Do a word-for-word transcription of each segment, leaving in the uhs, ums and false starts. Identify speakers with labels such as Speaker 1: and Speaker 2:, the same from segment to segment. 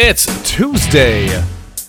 Speaker 1: It's Tuesday.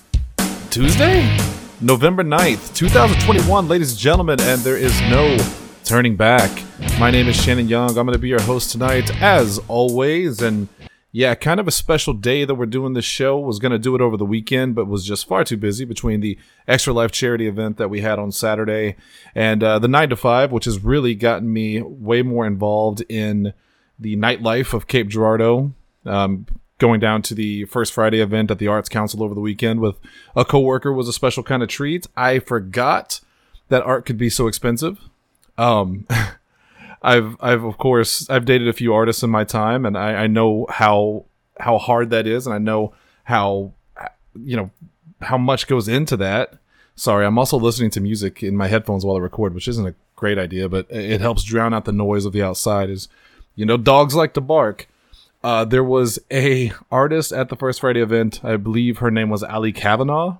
Speaker 1: Tuesday? November ninth, twenty twenty-one, ladies and gentlemen, and there is no turning back. My name is Shannon Young. I'm going to be your host tonight, as always, and yeah, kind of a special day that we're doing this show. Was going to do it over the weekend, but was just far too busy between the Extra Life charity event that we had on Saturday and uh, the nine to five, which has really gotten me way more involved in the nightlife of Cape Girardeau. Um, going down to the First Friday event at the Arts Council over the weekend with a coworker was a special kind of treat. I forgot that art could be so expensive. Um, I've, I've of course, I've dated a few artists in my time, and I, I know how how hard that is, and I know how, you know, how much goes into that. Sorry, I'm also listening to music in my headphones while I record, which isn't a great idea, but it helps drown out the noise of the outside. Is, you know, dogs like to bark. Uh, there was a artist at the First Friday event. I believe her name was Ali Kavanaugh,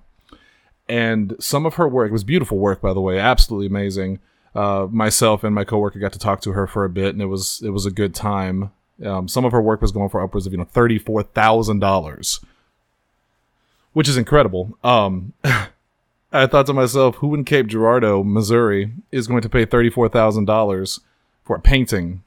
Speaker 1: and some of her work was beautiful work, by the way, absolutely amazing. Uh, myself and my coworker got to talk to her for a bit, and it was it was a good time. Um, some of her work was going for upwards of you know thirty four thousand dollars, which is incredible. Um, I thought to myself, who in Cape Girardeau, Missouri, is going to pay thirty four thousand dollars for a painting?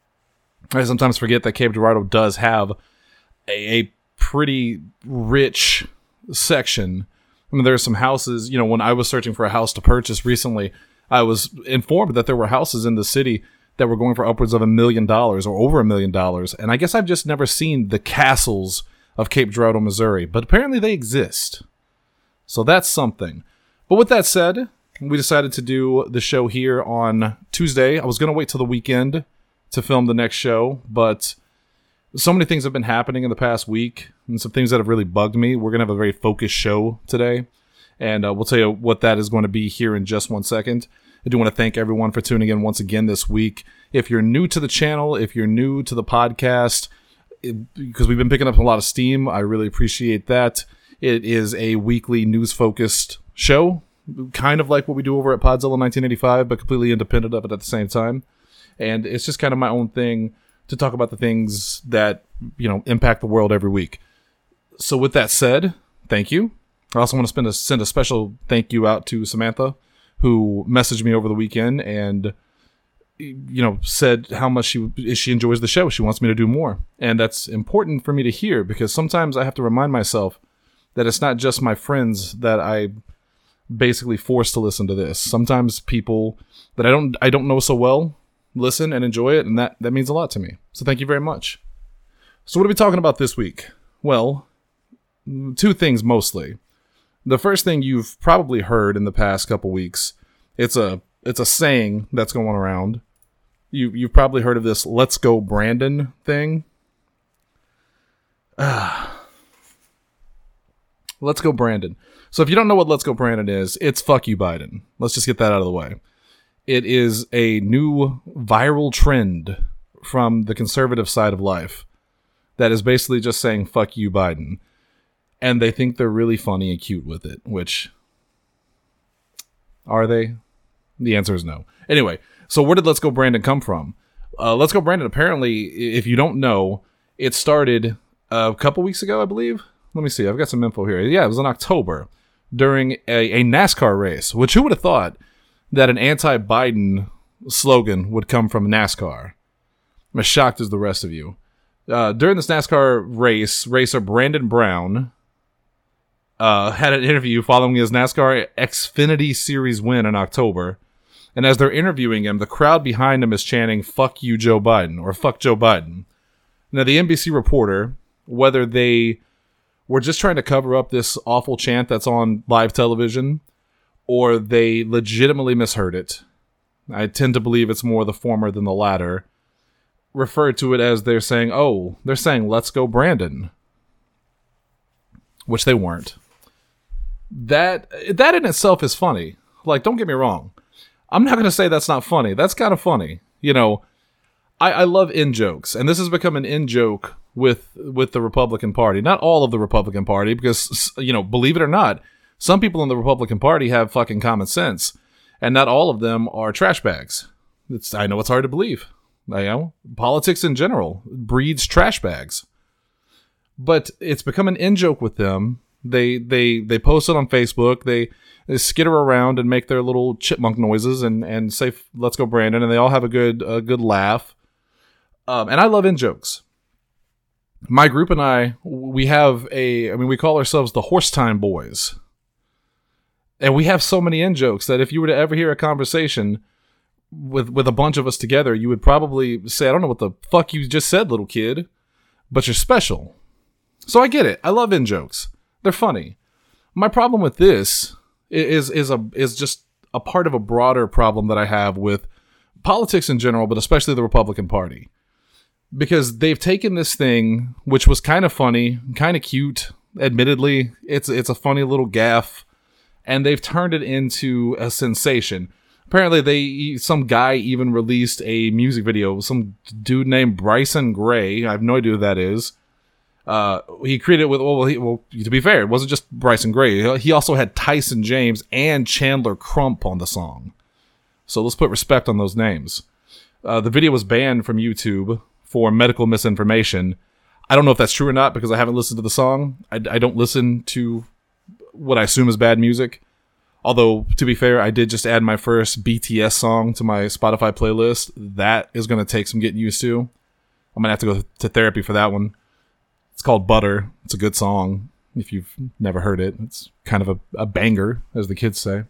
Speaker 1: I sometimes forget that Cape Girardeau does have a, a pretty rich section. I mean, there are some houses, you know, when I was searching for a house to purchase recently, I was informed that there were houses in the city that were going for upwards of a million dollars or over a million dollars. And I guess I've just never seen the castles of Cape Girardeau, Missouri, but apparently they exist. So that's something. But with that said, we decided to do the show here on Tuesday. I was going to wait till the weekend to film the next show, but so many things have been happening in the past week and some things that have really bugged me. We're going to have a very focused show today, and uh, we'll tell you what that is going to be here in just one second. I do want to thank everyone for tuning in once again this week. If you're new to the channel, if you're new to the podcast, it, because we've been picking up a lot of steam, I really appreciate that. It is a weekly news-focused show, kind of like what we do over at Podzilla nineteen eighty-five, but completely independent of it at the same time. And it's just kind of my own thing to talk about the things that, you know, impact the world every week. So with that said, thank you. I also want to spend a, send a special thank you out to Samantha, who messaged me over the weekend and, you know, said how much she she enjoys the show. She wants me to do more. And that's important for me to hear, because sometimes I have to remind myself that it's not just my friends that I basically force to listen to this. Sometimes people that I don't I don't know so well listen and enjoy it, and that, that means a lot to me. So thank you very much. So what are we talking about this week? Well, two things mostly. The first thing you've probably heard in the past couple weeks, it's a it's a saying that's going around. You you've probably heard of this "Let's Go Brandon" thing. Ah. Let's Go Brandon. So if you don't know what Let's Go Brandon is, it's fuck you Biden. Let's just get that out of the way. It is a new viral trend from the conservative side of life that is basically just saying, fuck you, Biden. And they think they're really funny and cute with it, which, are they? The answer is no. Anyway, so where did Let's Go Brandon come from? Uh, Let's Go Brandon, apparently, if you don't know, it started a couple weeks ago, I believe. Let me see. I've got some info here. Yeah, it was in October during a, a NASCAR race, which who would have thought that an anti-Biden slogan would come from NASCAR. I'm as shocked as the rest of you. Uh, during this NASCAR race, racer Brandon Brown uh, had an interview following his NASCAR Xfinity Series win in October. And as they're interviewing him, the crowd behind him is chanting, fuck you, Joe Biden, or fuck Joe Biden. Now, the N B C reporter, whether they were just trying to cover up this awful chant that's on live television, or they legitimately misheard it, I tend to believe it's more the former than the latter, referred to it as they're saying, oh, they're saying, let's go Brandon. Which they weren't. That that in itself is funny. Like, don't get me wrong. I'm not going to say that's not funny. That's kind of funny. You know, I, I love in-jokes, and this has become an in-joke with, with the Republican Party. Not all of the Republican Party, because, you know, believe it or not, some people in the Republican Party have fucking common sense, and not all of them are trash bags. It's, I know it's hard to believe. You know, politics in general breeds trash bags. but it's become an in-joke with them. They they they post it on Facebook. They, they skitter around and make their little chipmunk noises and, and say, let's go Brandon. And they all have a good a good laugh. Um, and I love in-jokes. My group and I, we have a, I mean, we call ourselves the Horse Time Boys. And we have so many in-jokes that if you were to ever hear a conversation with with a bunch of us together, you would probably say, I don't know what the fuck you just said, little kid, but you're special. So I get it. I love in-jokes. They're funny. My problem with this is is a is just a part of a broader problem that I have with politics in general, but especially the Republican Party. Because they've taken this thing, which was kind of funny, kind of cute, admittedly, it's it's a funny little gaffe, and they've turned it into a sensation. Apparently, they some guy even released a music video. Some dude named Bryson Gray. I have no idea who that is. Uh, he created it with, well, he, well, to be fair, it wasn't just Bryson Gray. He also had Tyson James and Chandler Crump on the song. So let's put respect on those names. Uh, the video was banned from YouTube for medical misinformation. I don't know if that's true or not because I haven't listened to the song. I, I don't listen to what I assume is bad music. Although, to be fair, I did just add my first B T S song to my Spotify playlist. That is going to take some getting used to. I'm going to have to go to therapy for that one. It's called Butter. It's a good song. If you've never heard it, it's kind of a, a banger, as the kids say.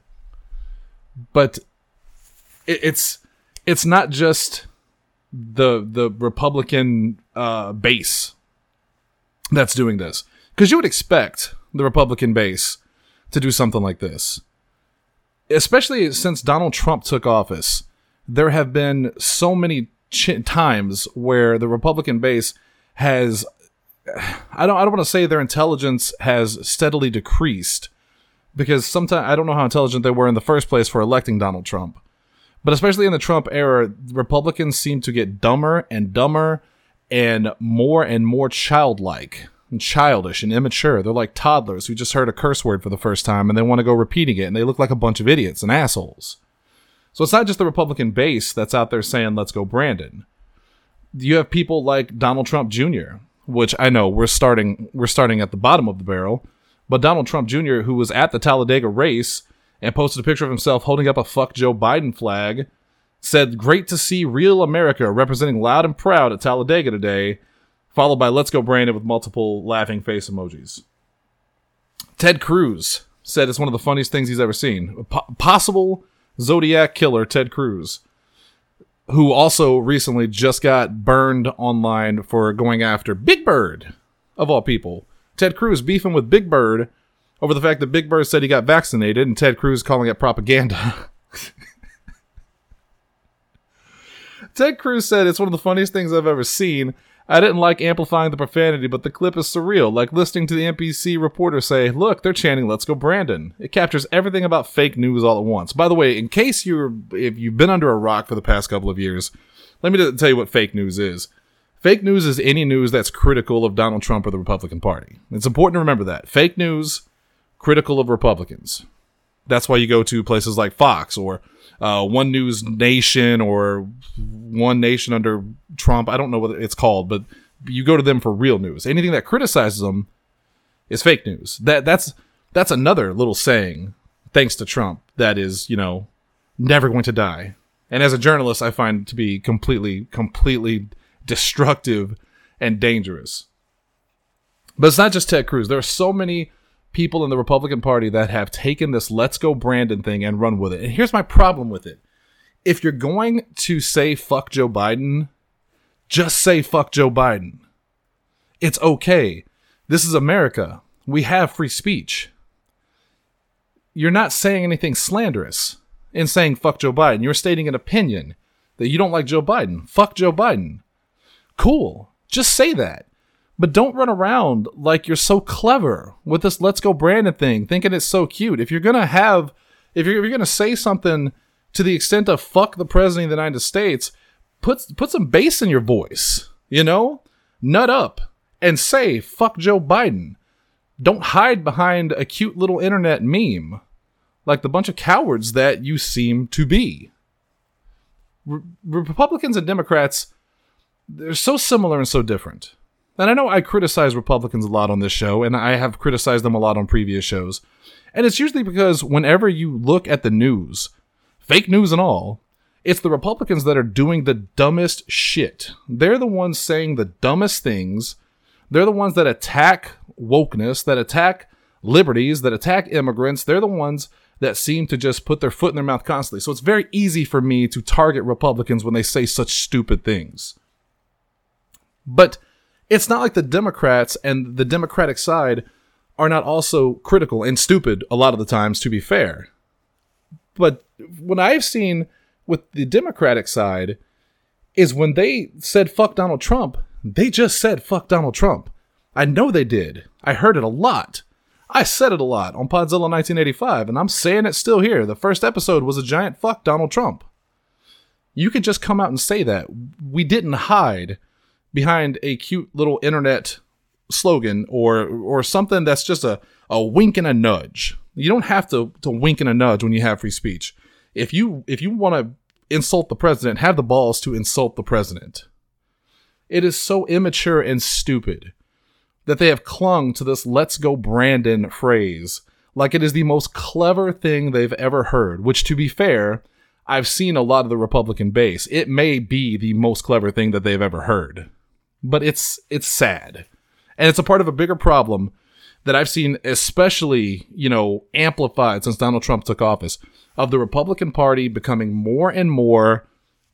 Speaker 1: But it, it's it's not just the the Republican uh, base that's doing this. Because you would expect the Republican base to do something like this. Especially since Donald Trump took office, there have been so many ch- times where the Republican base has, I don't, I don't want to say their intelligence has steadily decreased, because sometimes I don't know how intelligent they were in the first place for electing Donald Trump. But especially in the Trump era, Republicans seem to get dumber and dumber and more and more childlike. And childish and immature. They're like toddlers who just heard a curse word for the first time and they want to go repeating it, and they look like a bunch of idiots and assholes. So it's not just the Republican base that's out there saying, let's go Brandon. You have people like Donald Trump Junior, which I know we're starting we're starting at the bottom of the barrel, but Donald Trump Junior, who was at the Talladega race and posted a picture of himself holding up a fuck Joe Biden flag, said, great to see real America representing loud and proud at Talladega today, followed by Let's Go Brandon with multiple laughing face emojis. Ted Cruz said it's one of the funniest things he's ever seen. Po- possible Zodiac killer Ted Cruz, who also recently just got burned online for going after Big Bird, of all people. Ted Cruz beefing with Big Bird over the fact that Big Bird said he got vaccinated, and Ted Cruz calling it propaganda. Ted Cruz said it's one of the funniest things I've ever seen. I didn't like amplifying the profanity, but the clip is surreal, like listening to the N B C reporter say, look, they're chanting, let's go Brandon. It captures everything about fake news all at once. By the way, in case you're, if you've been under a rock for the past couple of years, let me tell you what fake news is. Fake news is any news that's critical of Donald Trump or the Republican Party. It's important to remember that. Fake news, critical of Republicans. That's why you go to places like Fox or uh, One News Nation or One Nation under Trump. I don't know what it's called, but you go to them for real news. Anything that criticizes them is fake news. That that's that's another little saying, thanks to Trump, that is, you know, never going to die. And as a journalist, I find it to be completely, completely destructive and dangerous. But it's not just Ted Cruz. There are so many people in the Republican Party that have taken this let's go Brandon thing and run with it. And here's my problem with it. If you're going to say fuck Joe Biden, just say fuck Joe Biden. It's okay. This is America. We have free speech. You're not saying anything slanderous in saying fuck Joe Biden. You're stating an opinion that you don't like Joe Biden. Fuck Joe Biden. Cool. Just say that. But don't run around like you're so clever with this let's go Brandon thing, thinking it's so cute. If you're going to have, if you're, if you're going to say something to the extent of fuck the president of the United States, put, put some bass in your voice, you know? Nut up and say fuck Joe Biden. Don't hide behind a cute little internet meme like the bunch of cowards that you seem to be. Re- Republicans and Democrats, they're so similar and so different. And I know I criticize Republicans a lot on this show, and I have criticized them a lot on previous shows. And it's usually because whenever you look at the news, fake news and all, it's the Republicans that are doing the dumbest shit. They're the ones saying the dumbest things. They're the ones that attack wokeness, that attack liberties, that attack immigrants. They're the ones that seem to just put their foot in their mouth constantly. So it's very easy for me to target Republicans when they say such stupid things. But it's not like the Democrats and the Democratic side are not also critical and stupid a lot of the times, to be fair. But what I've seen with the Democratic side is when they said fuck Donald Trump, they just said fuck Donald Trump. I know they did. I heard it a lot. I said it a lot on Podzilla nineteen eighty-five, and I'm saying it still here. The first episode was a giant fuck Donald Trump. You could just come out and say that. We didn't hide behind a cute little internet slogan or or something that's just a, a wink and a nudge. You don't have to, to wink and a nudge when you have free speech. If you if you want to insult the president, have the balls to insult the president. It is so immature and stupid that they have clung to this "let's go Brandon" phrase like it is the most clever thing they've ever heard, which, to be fair, I've seen a lot of the Republican base. It may be the most clever thing that they've ever heard, but it's it's sad. And it's a part of a bigger problem that I've seen, especially, you know, amplified since Donald Trump took office, of the Republican Party becoming more and more,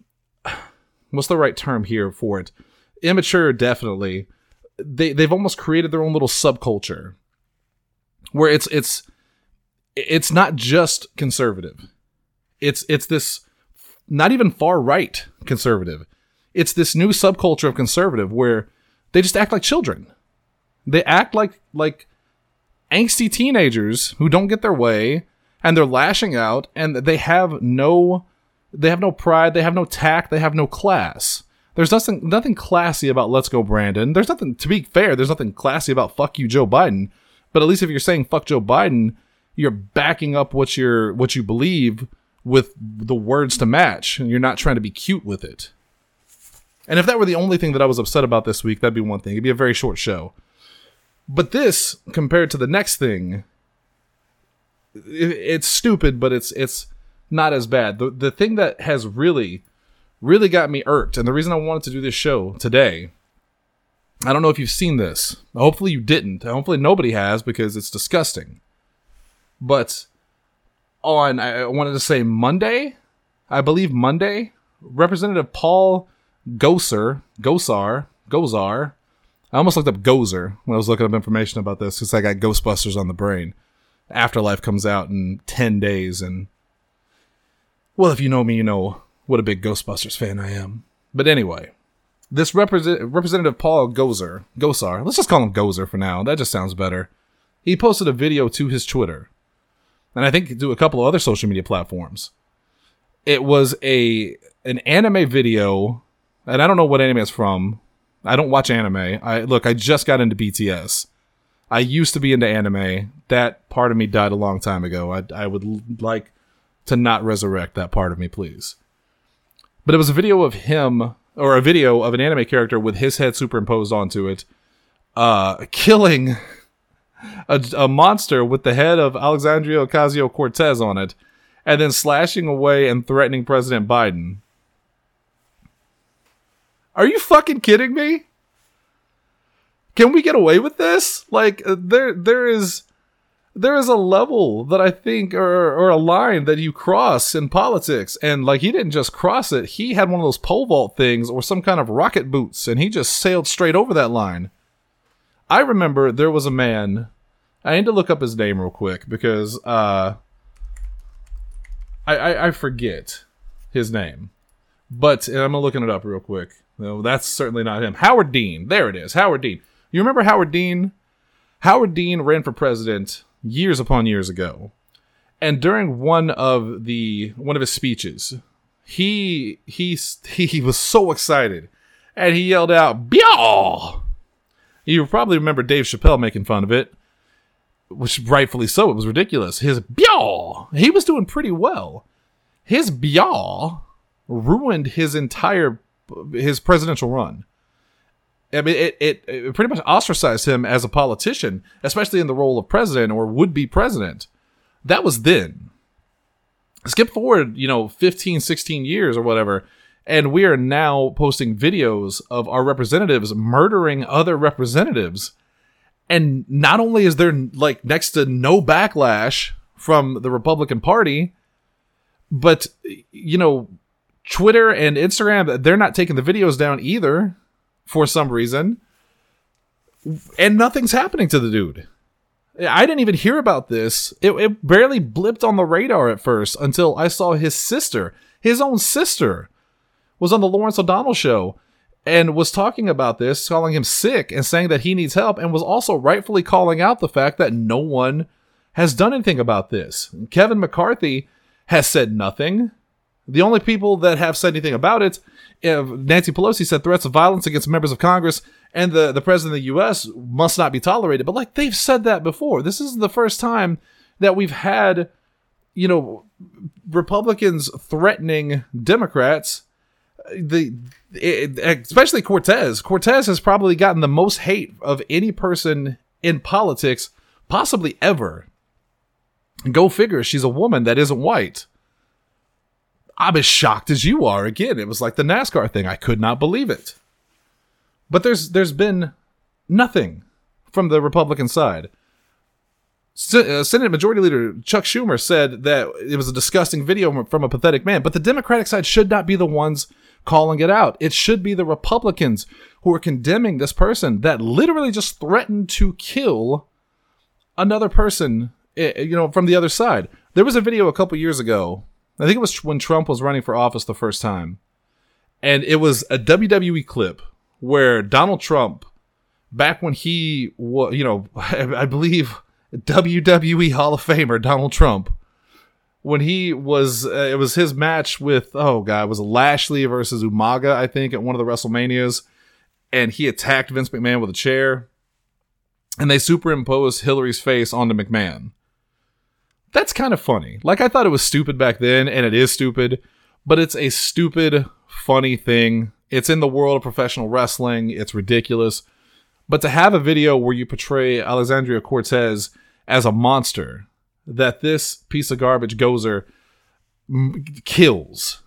Speaker 1: what's the right term here for it? Immature, definitely. They they've almost created their own little subculture where it's it's it's not just conservative. It's it's this not even far right conservative. It's this new subculture of conservative where they just act like children. They act like like angsty teenagers who don't get their way, and they're lashing out, and they have no they have no pride, they have no tact, they have no class. There's nothing nothing classy about "let's go Brandon." There's nothing, to be fair, there's nothing classy about "fuck you, Joe Biden." But at least if you're saying "fuck Joe Biden," you're backing up what you're what you believe with the words to match, and you're not trying to be cute with it. And if that were the only thing that I was upset about this week, that'd be one thing. It'd be a very short show. But this, compared to the next thing, it, it's stupid, but it's it's not as bad. The the thing that has really, really got me irked, and the reason I wanted to do this show today, I don't know if you've seen this. Hopefully you didn't. Hopefully nobody has, because it's disgusting. But on, I wanted to say Monday, I believe Monday, Representative Paul Gosar, Gosar, Gosar, I almost looked up Gozer when I was looking up information about this because I got Ghostbusters on the brain. Afterlife comes out in ten days, and well, if you know me, you know what a big Ghostbusters fan I am. But anyway, this represent- Representative Paul Gosar, Gosar, let's just call him Gozer for now. That just sounds better. He posted a video to his Twitter, and I think to a couple of other social media platforms. It was a an anime video, and I don't know what anime it's from. I don't watch anime. I look, I just got into B T S. I used to be into anime. That part of me died a long time ago. I, I would like to not resurrect that part of me, please. But it was a video of him, or a video of an anime character with his head superimposed onto it, uh, killing a, a monster with the head of Alexandria Ocasio-Cortez on it, and then slashing away and threatening President Biden. Are you fucking kidding me? Can we get away with this? Like, there, there is, there is a level that I think, or, or a line that you cross in politics. And like, he didn't just cross it. He had one of those pole vault things or some kind of rocket boots, and he just sailed straight over that line. I remember there was a man, I need to look up his name real quick because, uh, I, I, I forget his name, but and I'm looking it up real quick. No, that's certainly not him. Howard Dean. There it is. Howard Dean. You remember Howard Dean? Howard Dean ran for president years upon years ago. And during one of the one of his speeches, he he he was so excited, and he yelled out, "Byaw!" You probably remember Dave Chappelle making fun of it, which rightfully so. It was ridiculous. His "Byaw!" He was doing pretty well. His "Byaw!" ruined his entire his presidential run. I mean, it, it, it pretty much ostracized him as a politician, especially in the role of president or would-be president. That was then. Skip forward, you know, fifteen, sixteen years or whatever, and we are now posting videos of our representatives murdering other representatives. And not only is there, like, next to no backlash from the Republican Party, but, you know, Twitter and Instagram, they're not taking the videos down either for some reason. And nothing's happening to the dude. I didn't even hear about this. It, it barely blipped on the radar at first until I saw his sister, his own sister, was on the Lawrence O'Donnell show and was talking about this, calling him sick and saying that he needs help, and was also rightfully calling out the fact that no one has done anything about this. Kevin McCarthy has said nothing. The only people that have said anything about it, uh, Nancy Pelosi said threats of violence against members of Congress and the, the president of the U S must not be tolerated. But like, they've said that before. This is the first time that we've had, you know, Republicans threatening Democrats. The it, especially Cortez. Cortez has probably gotten the most hate of any person in politics, possibly ever. Go figure, she's a woman that isn't white. I'm as shocked as you are. Again, it was like the NASCAR thing. I could not believe it. But there's there's been nothing from the Republican side. Senate Majority Leader Chuck Schumer said that it was a disgusting video from a pathetic man, but the Democratic side should not be the ones calling it out. It should be the Republicans who are condemning this person that literally just threatened to kill another person, you know, from the other side. There was a video a couple years ago. I think it was when Trump was running for office the first time. And it was a W W E clip where Donald Trump, back when he was, you know, I believe W W E Hall of Famer Donald Trump, when he was, uh, it was his match with, oh God, it was Lashley versus Umaga, I think, at one of the WrestleManias. And he attacked Vince McMahon with a chair. And they superimposed Hillary's face onto McMahon. That's kind of funny. Like, I thought it was stupid back then, and it is stupid, but it's a stupid, funny thing. It's in the world of professional wrestling. It's ridiculous. But to have a video where you portray Alexandria Cortez as a monster that this piece of garbage gozer m- kills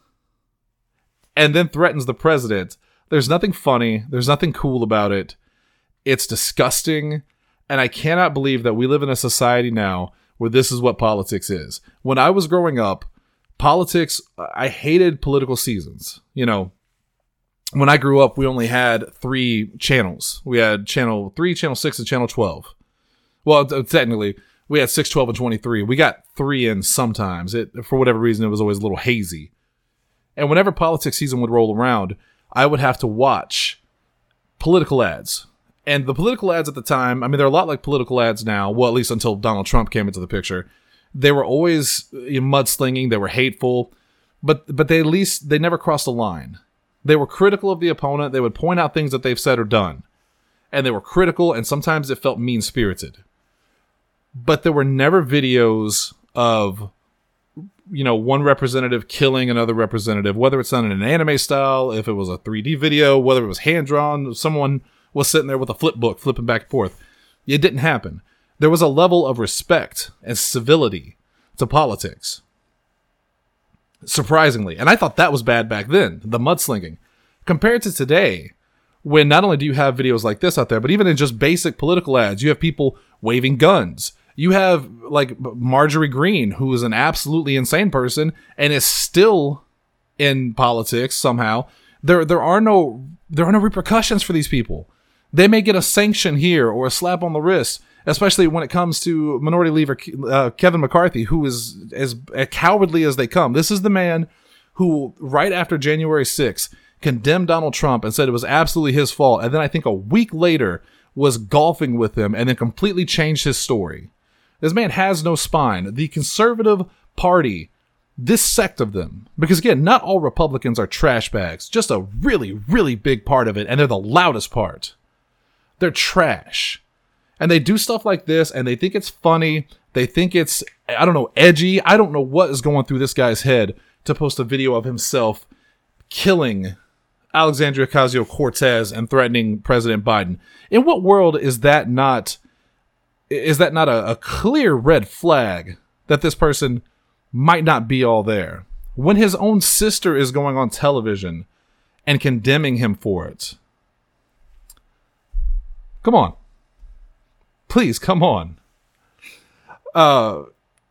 Speaker 1: and then threatens the president, there's nothing funny. There's nothing cool about it. It's disgusting. And I cannot believe that we live in a society now where this is what politics is. When I was growing up, politics, I hated political seasons. You know, when I grew up, we only had three channels. We had channel three, channel six, and channel twelve. Well, technically, we had six, twelve, and twenty-three. We got three in sometimes. It, for whatever reason, it was always a little hazy. And whenever politics season would roll around, I would have to watch political ads. And the political ads at the time, I mean, they're a lot like political ads now. Well, at least until Donald Trump came into the picture. They were always mudslinging. They were hateful. But but they at least, they never crossed a line. They were critical of the opponent. They would point out things that they've said or done. And they were critical, and sometimes it felt mean-spirited. But there were never videos of, you know, one representative killing another representative, whether it's done in an anime style, if it was a three D video, whether it was hand-drawn, someone was sitting there with a flip book, flipping back and forth. It didn't happen. There was a level of respect and civility to politics. Surprisingly. And I thought that was bad back then, the mudslinging. Compared to today, when not only do you have videos like this out there, but even in just basic political ads, you have people waving guns. You have, like, Marjorie Greene, who is an absolutely insane person and is still in politics somehow. There, there are no, there are no repercussions for these people. They may get a sanction here or a slap on the wrist, especially when it comes to Minority Leader uh, Kevin McCarthy, who is as cowardly as they come. This is the man who, right after January sixth, condemned Donald Trump and said it was absolutely his fault. And then I think a week later was golfing with him and then completely changed his story. This man has no spine. The conservative party, this sect of them, because again, not all Republicans are trash bags, just a really, really big part of it, and they're the loudest part. They're trash. And they do stuff like this, and they think it's funny. They think it's, I don't know, edgy. I don't know what is going through this guy's head to post a video of himself killing Alexandria Ocasio-Cortez and threatening President Biden. In what world is that not is that not a, a clear red flag that this person might not be all there? When his own sister is going on television and condemning him for it. Come on. Please, come on. Uh,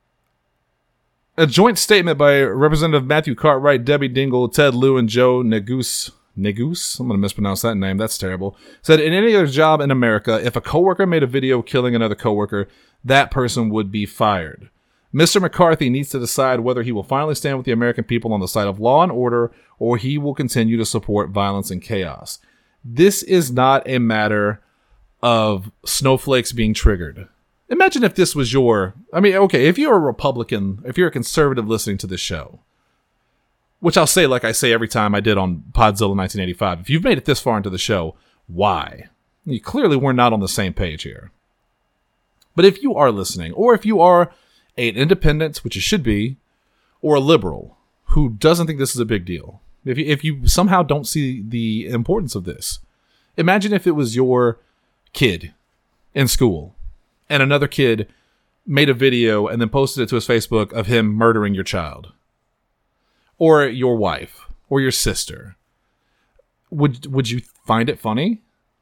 Speaker 1: a joint statement by Representative Matthew Cartwright, Debbie Dingell, Ted Lieu, and Joe Neguse, Neguse? I'm going to mispronounce that name. That's terrible. Said, in any other job in America, if a coworker made a video killing another coworker, that person would be fired. Mister McCarthy needs to decide whether he will finally stand with the American people on the side of law and order, or he will continue to support violence and chaos. This is not a matter of snowflakes being triggered. Imagine if this was your, I mean, okay, if you're a Republican, if you're a conservative listening to this show, which I'll say like I say every time I did on Podzilla nineteen eighty-five, if you've made it this far into the show, why? You clearly we're not on the same page here. But if you are listening, or if you are an independent, which you should be, or a liberal who doesn't think this is a big deal, if you, if you somehow don't see the importance of this, imagine if it was your kid in school and another kid made a video and then posted it to his Facebook of him murdering your child or your wife or your sister. Would would you find it funny?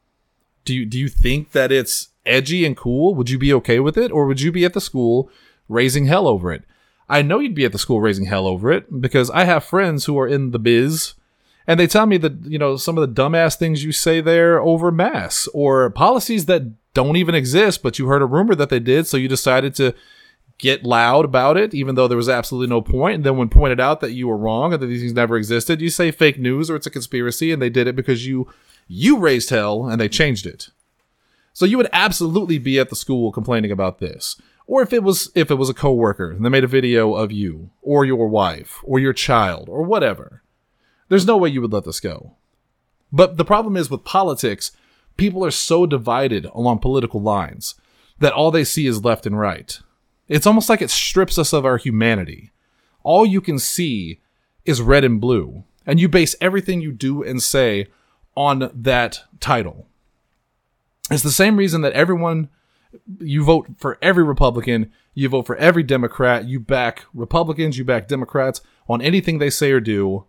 Speaker 1: Do you do you think that it's edgy and cool? Would you be okay with it, or would you be at the school raising hell over it? I know you'd be at the school raising hell over it because I have friends who are in the biz. And they tell me that, you know, some of the dumbass things you say there over masks or policies that don't even exist, but you heard a rumor that they did, so you decided to get loud about it, even though there was absolutely no point. And then when pointed out that you were wrong and that these things never existed, you say fake news or it's a conspiracy, and they did it because you you raised hell and they changed it. So you would absolutely be at the school complaining about this. Or if it was if it was a coworker and they made a video of you or your wife or your child or whatever. There's no way you would let this go. But the problem is with politics, people are so divided along political lines that all they see is left and right. It's almost like it strips us of our humanity. All you can see is red and blue, and you base everything you do and say on that title. It's the same reason that everyone, you vote for every Republican, you vote for every Democrat, you back Republicans, you back Democrats on anything they say or do.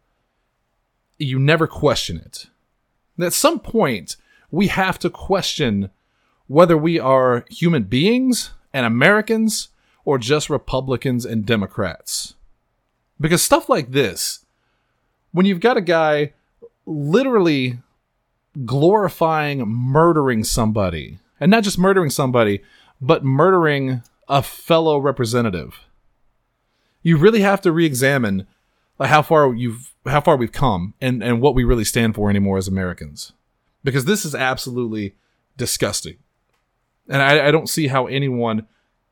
Speaker 1: You never question it. At some point, we have to question whether we are human beings and Americans or just Republicans and Democrats. Because stuff like this, when you've got a guy literally glorifying murdering somebody, and not just murdering somebody, but murdering a fellow representative, you really have to re-examine like how far you've how far we've come and, and what we really stand for anymore as Americans. Because this is absolutely disgusting. And I, I don't see how anyone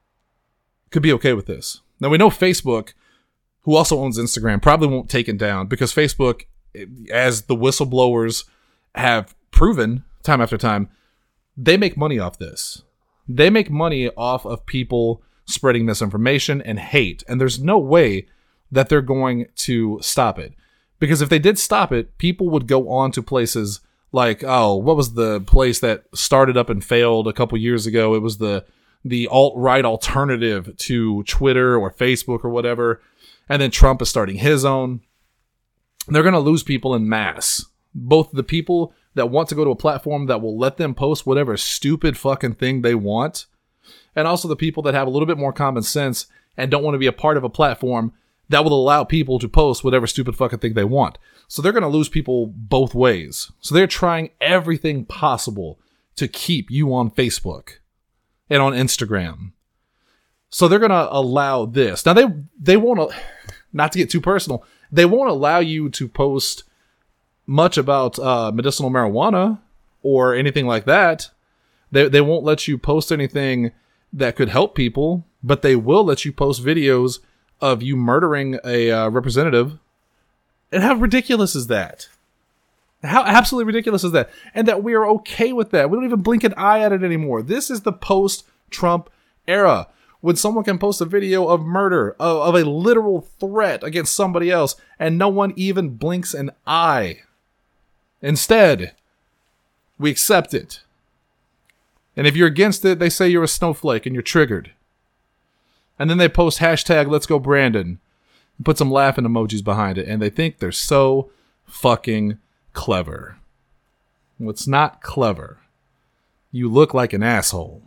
Speaker 1: could be okay with this. Now, we know Facebook, who also owns Instagram, probably won't take it down because Facebook, as the whistleblowers have proven time after time, they make money off this. They make money off of people spreading misinformation and hate. And there's no way that they're going to stop it. Because if they did stop it, people would go on to places like, oh, what was the place that started up and failed a couple years ago? It was the the alt-right alternative to Twitter or Facebook or whatever. And then Trump is starting his own. They're going to lose people in mass. Both the people that want to go to a platform that will let them post whatever stupid fucking thing they want, and also the people that have a little bit more common sense and don't want to be a part of a platform that will allow people to post whatever stupid fucking thing they want. So they're going to lose people both ways. So they're trying everything possible to keep you on Facebook and on Instagram. So they're going to allow this. Now, they they won't, not to get too personal, they won't allow you to post much about uh, medicinal marijuana or anything like that. They they won't let you post anything that could help people, but they will let you post videos of you murdering a uh, representative. And how ridiculous is that? How absolutely ridiculous is that? And that we are okay with that. We don't even blink an eye at it anymore. This is the post-Trump era, when someone can post a video of murder, of, of a literal threat against somebody else, and no one even blinks an eye. Instead, we accept it. And if you're against it, they say you're a snowflake and you're triggered. And then they post hashtag Let's Go Brandon and put some laughing emojis behind it. And they think they're so fucking clever. Well, it's not clever. You look like an asshole.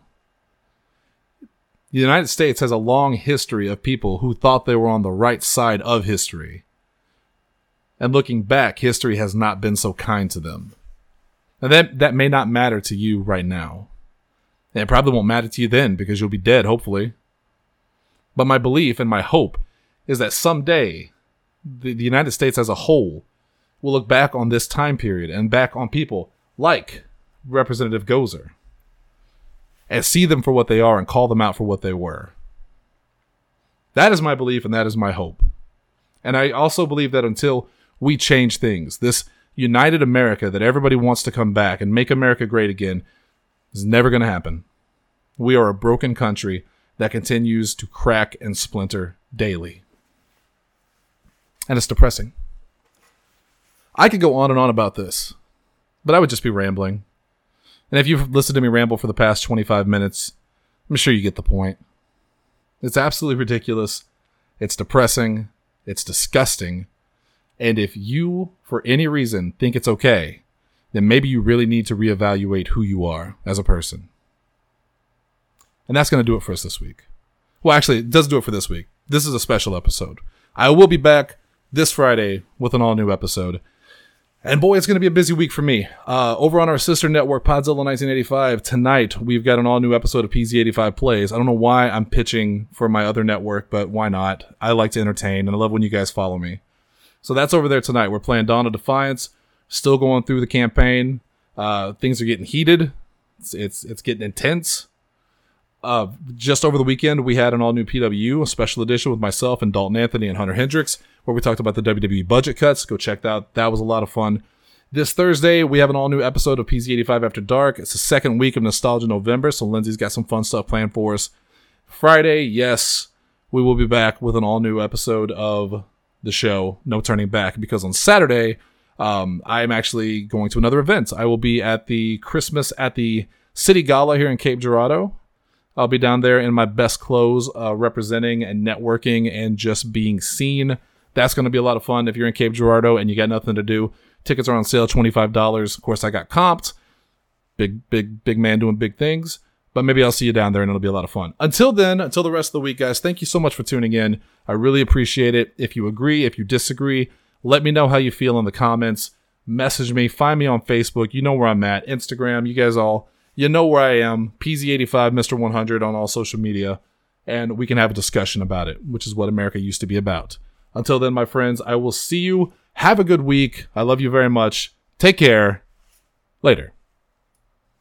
Speaker 1: The United States has a long history of people who thought they were on the right side of history. And looking back, history has not been so kind to them. And that, that may not matter to you right now. And it probably won't matter to you then because you'll be dead, hopefully. But my belief and my hope is that someday the, the United States as a whole will look back on this time period and back on people like Representative Gozer and see them for what they are and call them out for what they were. That is my belief and that is my hope. And I also believe that until we change things, this united America that everybody wants to come back and make America great again is never going to happen. We are a broken country that continues to crack and splinter daily. And it's depressing. I could go on and on about this, but I would just be rambling. And if you've listened to me ramble for the past twenty-five minutes, I'm sure you get the point. It's absolutely ridiculous. It's depressing. It's disgusting. And if you, for any reason, think it's okay, then maybe you really need to reevaluate who you are as a person. And that's going to do it for us this week. Well, actually, it does do it for this week. This is a special episode. I will be back this Friday with an all-new episode. And boy, it's going to be a busy week for me. Uh, over on our sister network, Podzilla nineteen eighty-five, tonight we've got an all-new episode of P Z eighty-five Plays. I don't know why I'm pitching for my other network, but why not? I like to entertain, and I love when you guys follow me. So that's over there tonight. We're playing Dawn of Defiance. Still going through the campaign. Uh, things are getting heated. It's it's, it's getting intense. Uh, just over the weekend, we had an all-new P W, a special edition with myself and Dalton Anthony and Hunter Hendricks, where we talked about the W W E budget cuts. Go check that out. That was a lot of fun. This Thursday, we have an all-new episode of P Z eighty-five After Dark. It's the second week of Nostalgia November, so Lindsay's got some fun stuff planned for us. Friday, yes, we will be back with an all-new episode of the show, No Turning Back, because on Saturday, um, I'm actually going to another event. I will be at the Christmas at the City Gala here in Cape Girardeau. I'll be down there in my best clothes, uh, representing and networking and just being seen. That's going to be a lot of fun if you're in Cape Girardeau and you got nothing to do. Tickets are on sale, twenty-five dollars. Of course, I got comped. Big, big, big man doing big things. But maybe I'll see you down there and it'll be a lot of fun. Until then, until the rest of the week, guys, thank you so much for tuning in. I really appreciate it. If you agree, if you disagree, let me know how you feel in the comments. Message me. Find me on Facebook. You know where I'm at. Instagram. You guys all, you know where I am. P Z eighty-five, Mister one hundred on all social media. And we can have a discussion about it, which is what America used to be about. Until then, my friends, I will see you. Have a good week. I love you very much. Take care. Later.